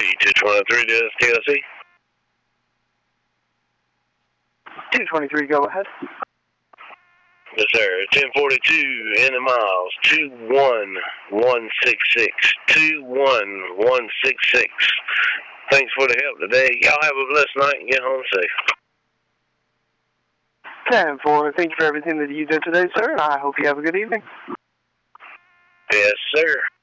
223, this is TLC. 223, go ahead. Yes, sir. 1042 in the miles. 21166. 21166. Thanks for the help today. Y'all have a blessed night and get home safe. 10-4, thank you for everything that you did today, sir, and I hope you have a good evening. Yes, sir.